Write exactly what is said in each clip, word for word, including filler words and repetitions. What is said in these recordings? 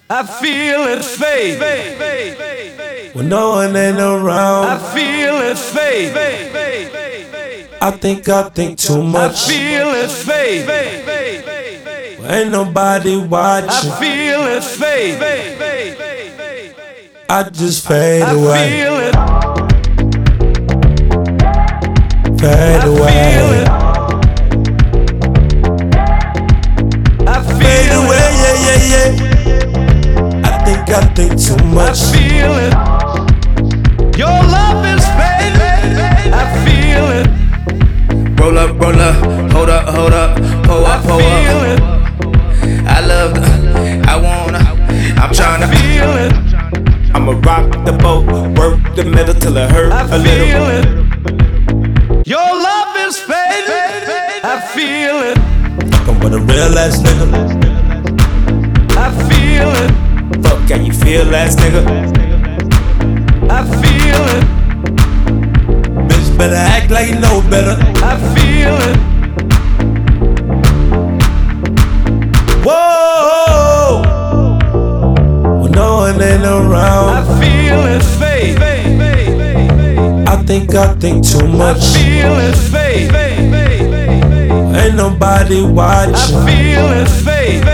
I feel it fade. When no one ain't around, I feel it fade. I think I think too I much. feel it fade. Ain't nobody I watching. feel it fade. I just fade I away, feel it. fade I feel away, it. I fade feel away. it. Yeah, yeah, yeah. I think I think too I much. feel it. Your love is fading. I feel it. Roll up, roll up, hold up, hold up, pull I up, pull feel up. it. I love, the, I wanna, I'm tryna. Feel it. I'ma rock the boat, work the middle till it hurt I a feel little. it. Your love is fading. I feel it. Fuckin' with a real ass nigga. I feel it. Fuck how you feel, ass nigga. I feel it. Bitch better act like you know better. I feel it. Whoa, when no one ain't I around, feel it fade. I think I think too I much. feel it fade. Ain't nobody I watching. feel it fade.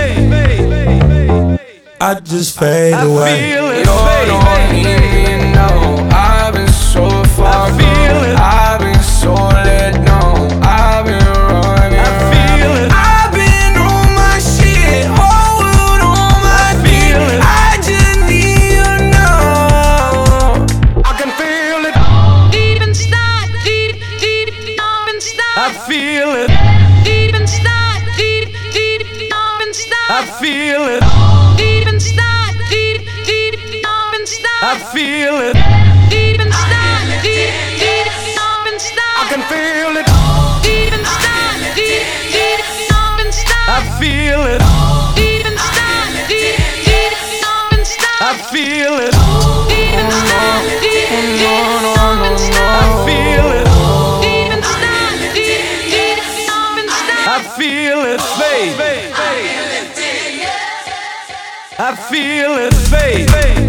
I just fade I away. feel it You don't fade. even know. I've been so far I feel gone. it. I've been so let down. I've been running. I feel it. I've been on my shit. Whole world on my I dick. feel it. I just need you know. I can feel it. Deep inside, deep, deep, deep inside. I feel it. Deep inside, deep, deep, deep inside. I feel it. Deep inside, deep, deep, deep inside. I feel it. Deep inside, deep, deep, deep inside. I can feel it. Deep inside, deep, deep, deep inside. I feel it. Deep inside, deep, deep, deep inside. I feel it. Deep inside, deep, deep, deep inside. I feel it. Deep inside, deep, deep, deep inside. I feel it fade. I feel it fade.